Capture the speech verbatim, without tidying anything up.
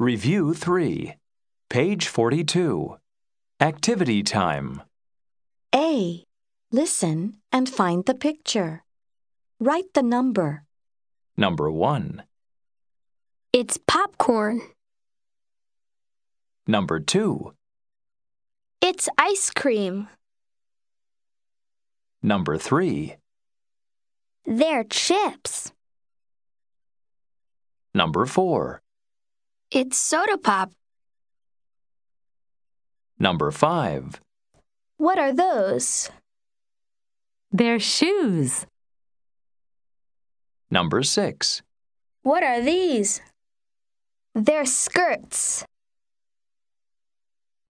Review three. Page forty-two. Activity time. A. Listen and find the picture. Write the number. Number one. It's popcorn. Number two. It's ice cream. Number three. They're chips. Number four. It's soda pop. Number five. What are those? They're shoes. Number six. What are these? They're skirts.